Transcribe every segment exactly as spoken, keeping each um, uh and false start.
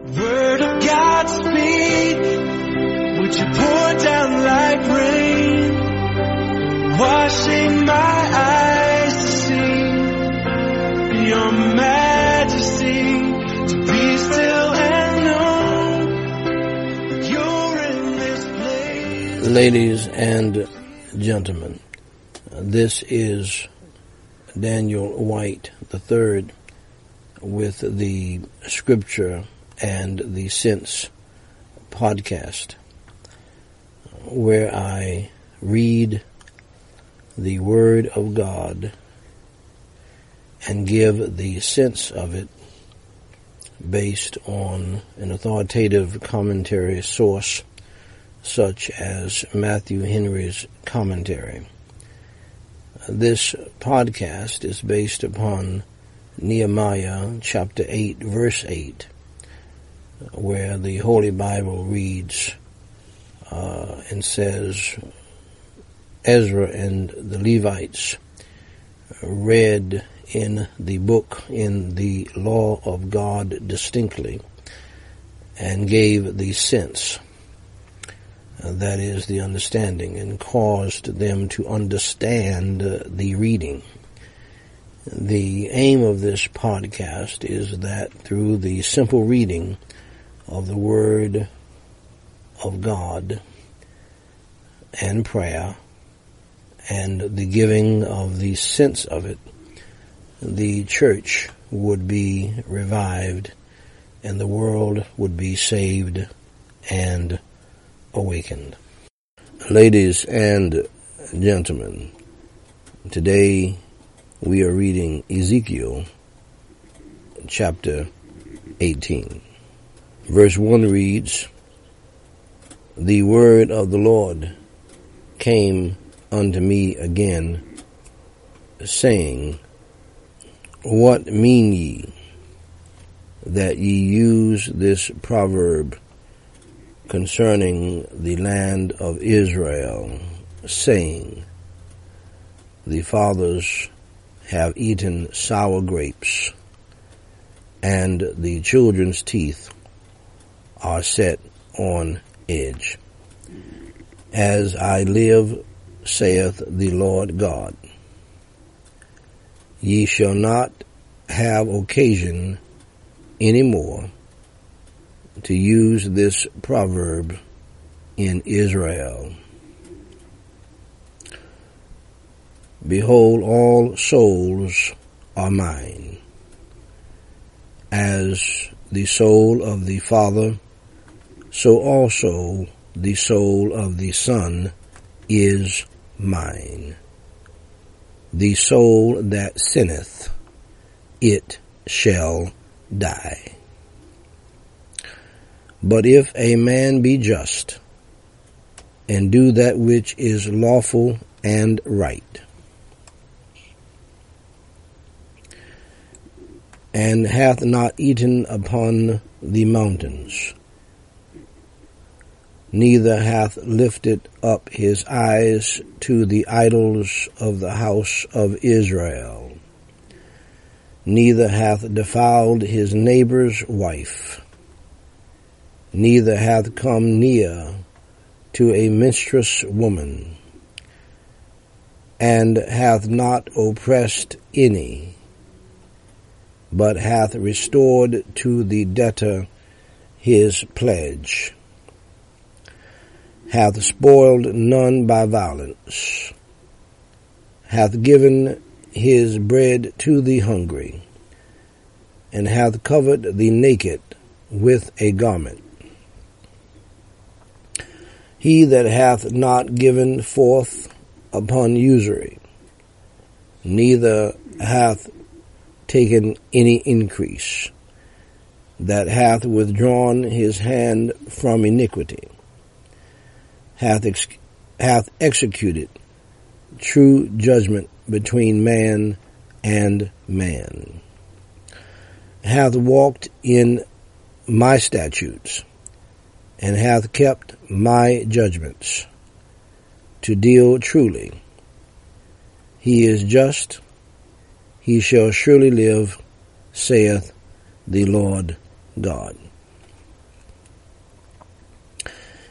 Word of God speak, would you pour down like rain, washing my eyes to see your majesty, to be still and know that you're in this place. Ladies and gentlemen, this is Daniel White the third with the Scripture and the Sense podcast, where I read the Word of God and give the sense of it based on an authoritative commentary source such as Matthew Henry's commentary. This podcast is based upon Nehemiah chapter eight, verse eight, where the Holy Bible reads uh, and says, Ezra and the Levites read in the book, in the law of God distinctly, and gave the sense, uh, that is the understanding, and caused them to understand uh, the reading. The aim of this podcast is that through the simple reading of the Word of God and prayer and the giving of the sense of it, the church would be revived and the world would be saved and awakened. Ladies and gentlemen, today we are reading Ezekiel chapter eighteen. Verse one reads, The word of the Lord came unto me again, saying, What mean ye, that ye use this proverb concerning the land of Israel, saying, The fathers have eaten sour grapes, and the children's teeth are set on edge. As I live, saith the Lord God, ye shall not have occasion any more to use this proverb in Israel. Behold, all souls are mine. As the soul of the Father, so also the soul of the Son is mine. The soul that sinneth, it shall die. But if a man be just, and do that which is lawful and right, and hath not eaten upon the mountains, neither hath lifted up his eyes to the idols of the house of Israel, neither hath defiled his neighbor's wife, neither hath come near to a minstrous woman, and hath not oppressed any, but hath restored to the debtor his pledge, hath spoiled none by violence, hath given his bread to the hungry, and hath covered the naked with a garment. He that hath not given forth upon usury, neither hath taken any increase, that hath withdrawn his hand from iniquity, hath ex- hath executed true judgment between man and man, hath walked in my statutes, and hath kept my judgments, to deal truly. He is just, he shall surely live, saith the Lord God.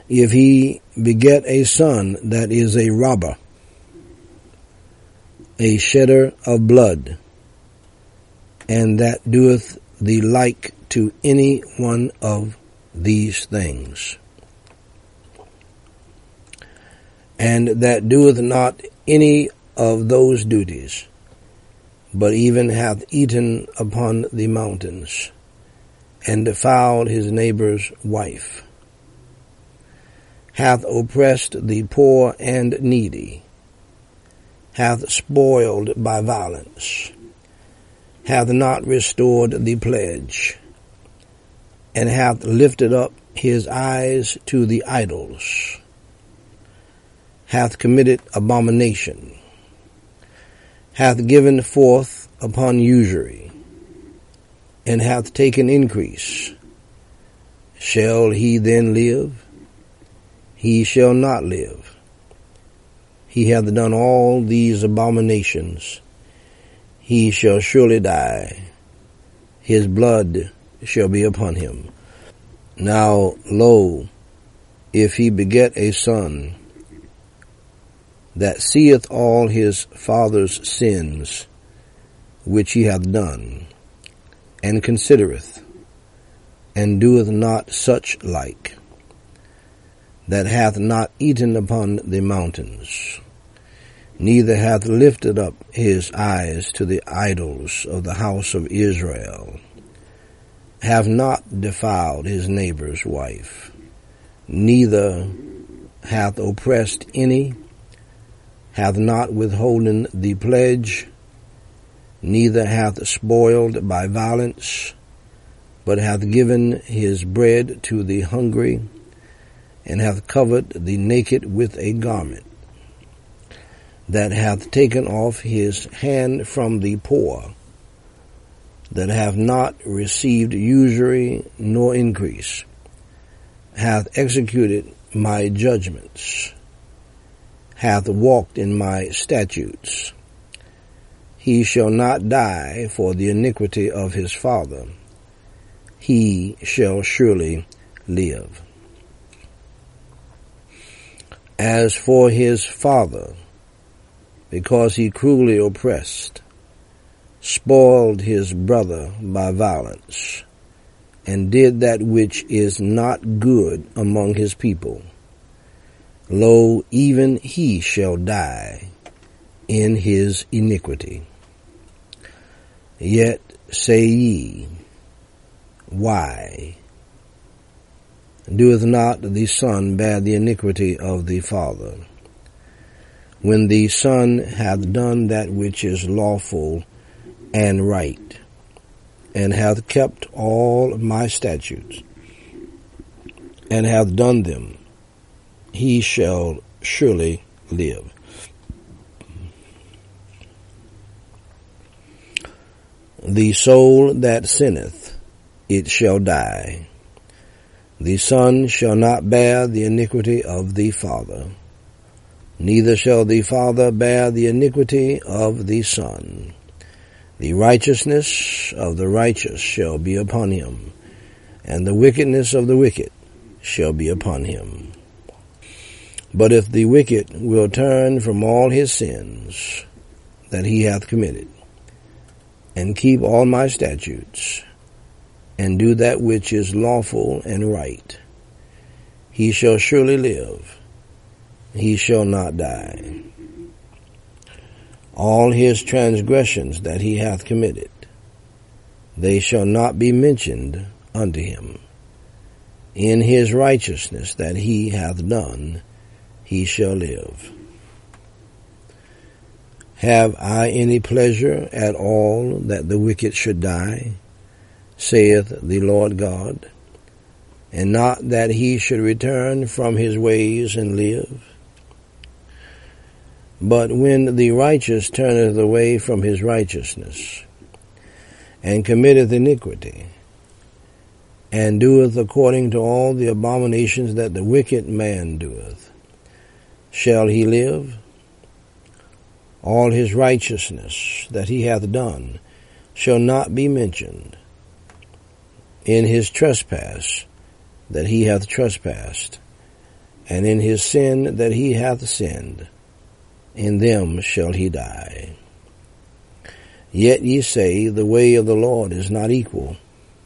If he beget a son that is a robber, a shedder of blood, and that doeth the like to any one of these things, and that doeth not any of those duties, but even hath eaten upon the mountains, and defiled his neighbor's wife, hath oppressed the poor and needy, hath spoiled by violence, hath not restored the pledge, and hath lifted up his eyes to the idols, hath committed abomination, hath given forth upon usury, and hath taken increase, shall he then live? He shall not live. He hath done all these abominations. He shall surely die. His blood shall be upon him. Now, lo, if he beget a son that seeth all his father's sins which he hath done, and considereth, and doeth not such like, that hath not eaten upon the mountains, neither hath lifted up his eyes to the idols of the house of Israel, have not defiled his neighbor's wife, neither hath oppressed any, hath not withholden the pledge, neither hath spoiled by violence, but hath given his bread to the hungry, and hath covered the naked with a garment, that hath taken off his hand from the poor, that hath not received usury nor increase, hath executed my judgments, hath walked in my statutes. He shall not die for the iniquity of his father. He shall surely live. As for his father, because he cruelly oppressed, spoiled his brother by violence, and did that which is not good among his people, lo, even he shall die in his iniquity. Yet say ye, why doeth not the son bear the iniquity of the father, when the son hath done that which is lawful and right, and hath kept all my statutes, and hath done them? He shall surely live. The soul that sinneth, it shall die. The son shall not bear the iniquity of the father, neither shall the father bear the iniquity of the son. The righteousness of the righteous shall be upon him, and the wickedness of the wicked shall be upon him. But if the wicked will turn from all his sins that he hath committed, and keep all my statutes, and do that which is lawful and right, he shall surely live, he shall not die. All his transgressions that he hath committed, they shall not be mentioned unto him. In his righteousness that he hath done, he shall live. Have I any pleasure at all that the wicked should die, saith the Lord God, and not that he should return from his ways and live? But when the righteous turneth away from his righteousness, and committeth iniquity, and doeth according to all the abominations that the wicked man doeth, shall he live? All his righteousness that he hath done shall not be mentioned. In his trespass that he hath trespassed, and in his sin that he hath sinned, in them shall he die. Yet ye say, the way of the Lord is not equal.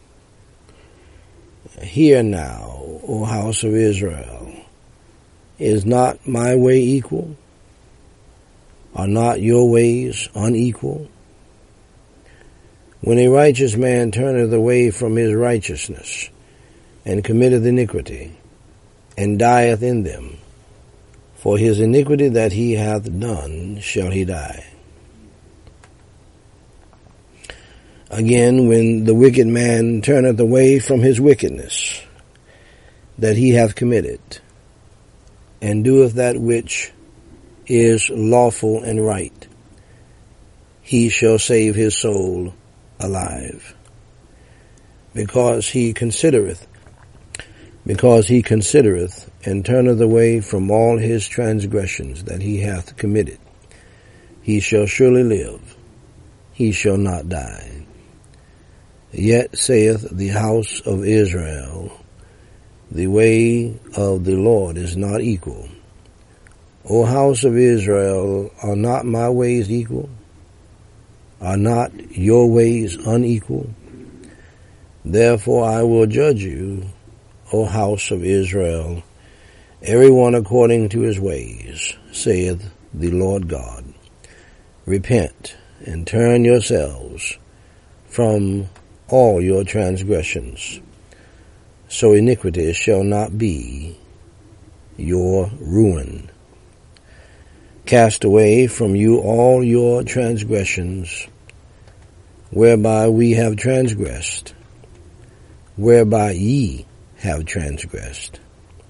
Hear now, O house of Israel, is not my way equal? Are not your ways unequal? When a righteous man turneth away from his righteousness, and committeth iniquity, and dieth in them, for his iniquity that he hath done shall he die. Again, when the wicked man turneth away from his wickedness that he hath committed, and doeth that which is lawful and right, he shall save his soul alive, because he considereth, because he considereth, and turneth away from all his transgressions that he hath committed. He shall surely live, he shall not die. Yet saith the house of Israel, the way of the Lord is not equal. O house of Israel, are not my ways equal? Are not your ways unequal? Therefore I will judge you, O house of Israel, every one according to his ways, saith the Lord God. Repent, and turn yourselves from all your transgressions, so iniquity shall not be your ruin. Cast away from you all your transgressions, whereby we have transgressed, whereby ye have transgressed.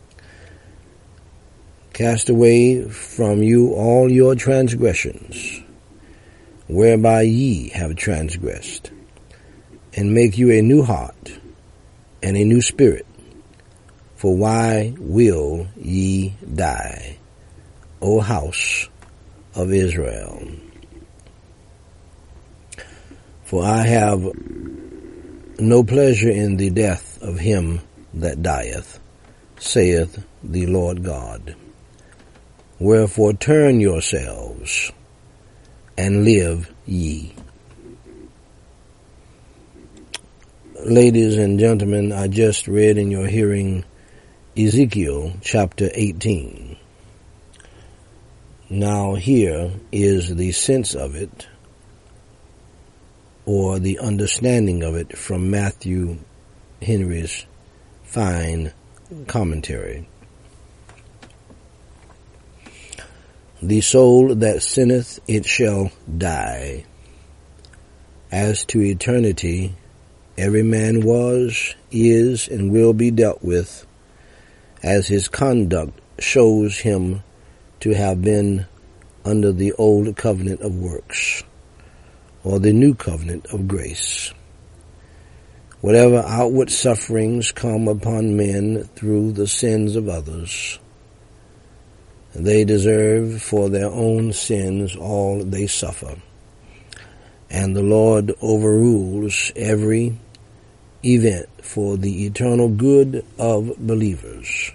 Cast away from you all your transgressions, whereby ye have transgressed, and make you a new heart and a new spirit. For why will ye die, O house of Israel? For I have no pleasure in the death of him that dieth, saith the Lord God. Wherefore turn yourselves, and live ye. Ladies and gentlemen, I just read in your hearing Ezekiel chapter eighteen. Now here is the sense of it, or the understanding of it, from Matthew Henry's fine commentary. The soul that sinneth, it shall die. As to eternity, every man was, is, and will be dealt with as his conduct shows him to have been under the old covenant of works, or the new covenant of grace. Whatever outward sufferings come upon men through the sins of others, they deserve for their own sins all they suffer. And the Lord overrules every event for the eternal good of believers.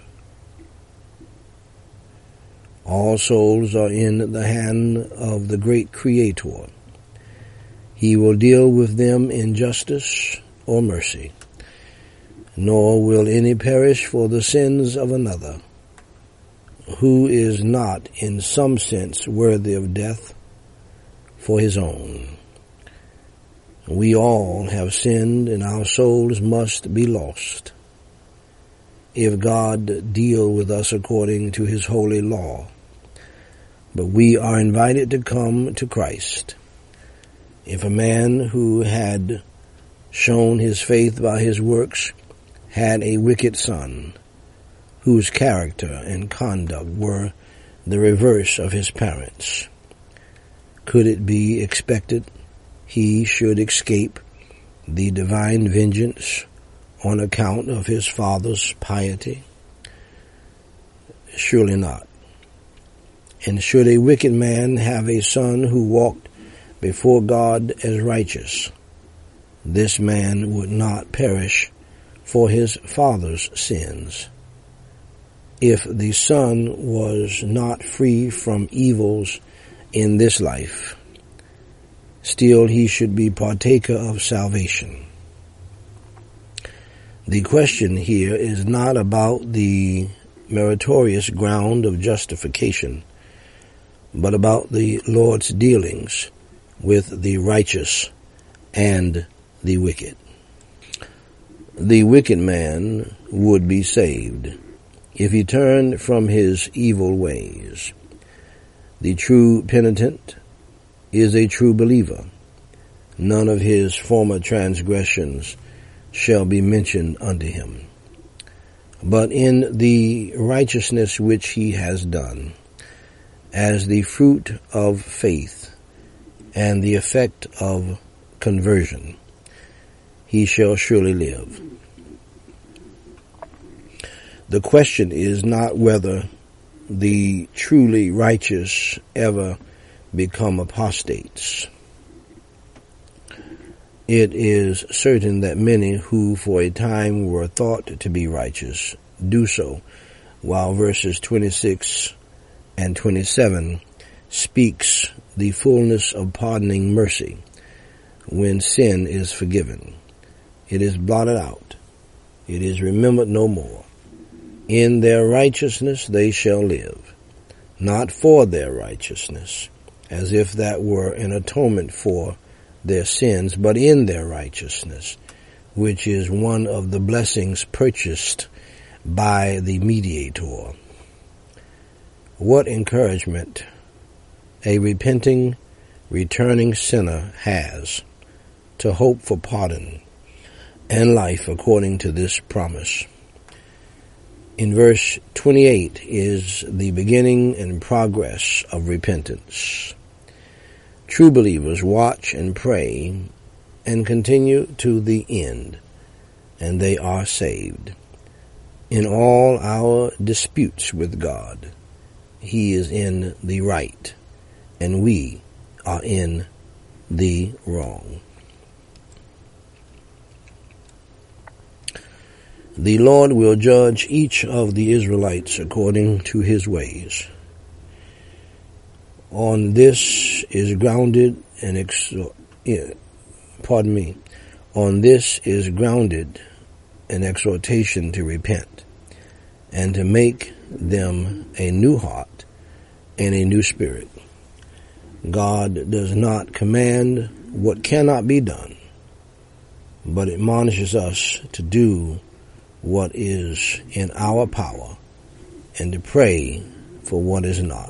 All souls are in the hand of the great Creator. He will deal with them in justice or mercy, nor will any perish for the sins of another, who is not in some sense worthy of death for his own. We all have sinned, and our souls must be lost if God deal with us according to his holy law. But we are invited to come to Christ. If a man who had shown his faith by his works had a wicked son, whose character and conduct were the reverse of his parents, could it be expected he should escape the divine vengeance on account of his father's piety? Surely not. And should a wicked man have a son who walked before God as righteous, this man would not perish for his father's sins. if the son was not free from evils in this life, still he should be partaker of salvation. The question here is not about the meritorious ground of justification, but about the Lord's dealings with the righteous and the wicked. The wicked man would be saved if he turned from his evil ways. The true penitent is a true believer. None of his former transgressions shall be mentioned unto him. But in the righteousness which he has done, as the fruit of faith and the effect of conversion, he shall surely live. The question is not whether the truly righteous ever become apostates. It is certain that many who for a time were thought to be righteous do so, while verses twenty-six and twenty-seven speaks the fullness of pardoning mercy when sin is forgiven. It is blotted out. It is remembered no more. In their righteousness they shall live, not for their righteousness, as if that were an atonement for their sins, but in their righteousness, which is one of the blessings purchased by the mediator. What encouragement a repenting, returning sinner has to hope for pardon and life according to this promise. In verse twenty-eight is the beginning and progress of repentance. True believers watch and pray and continue to the end, and they are saved. In all our disputes with God, He is in the right, and we are in the wrong. The Lord will judge each of the Israelites according to His ways. On this is grounded an ex- pardon me. On this is grounded an exhortation to repent and to make them a new heart and a new spirit. God does not command what cannot be done, but admonishes us to do what is in our power and to pray for what is not.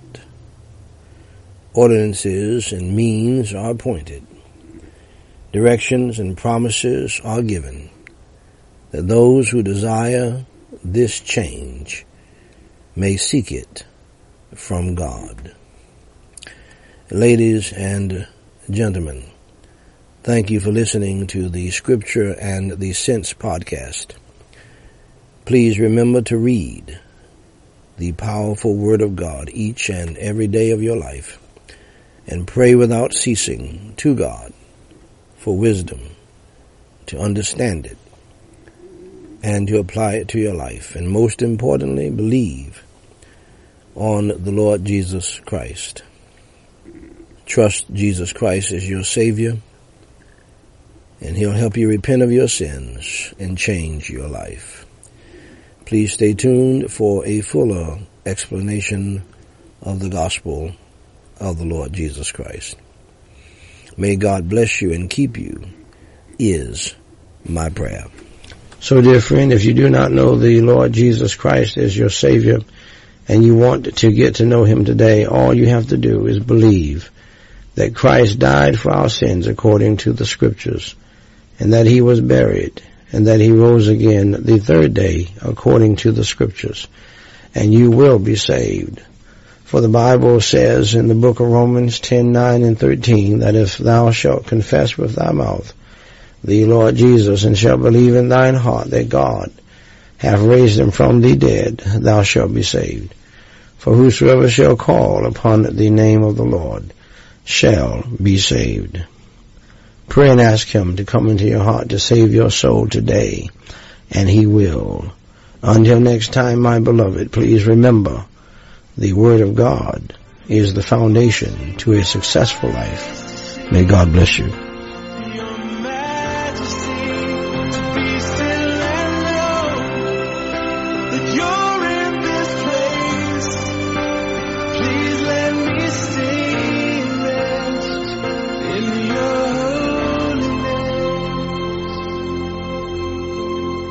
Ordinances and means are appointed. Directions and promises are given, that those who desire this change may seek it from God. Ladies and gentlemen, thank you for listening to the Scripture and the Sense podcast. Please remember to read the powerful Word of God each and every day of your life, and pray without ceasing to God for wisdom to understand it and to apply it to your life. And most importantly, believe on the Lord Jesus Christ. Trust Jesus Christ as your Savior, and He'll help you repent of your sins and change your life. Please stay tuned for a fuller explanation of the gospel of the Lord Jesus Christ. May God bless you and keep you is my prayer. So, dear friend, if you do not know the Lord Jesus Christ as your Savior and you want to get to know Him today, all you have to do is believe that Christ died for our sins according to the Scriptures, and that He was buried, and that He rose again the third day according to the Scriptures, and you will be saved. For the Bible says in the book of Romans ten, nine, and thirteen, that if thou shalt confess with thy mouth the Lord Jesus, and shalt believe in thine heart that God hath raised Him from the dead, thou shalt be saved. For whosoever shall call upon the name of the Lord shall be saved. Pray and ask Him to come into your heart to save your soul today, and He will. Until next time, my beloved, please remember, the Word of God is the foundation to a successful life. May God bless you.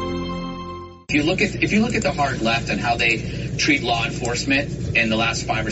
If you look at if you look at the hard left and how they treat law enforcement in the last five or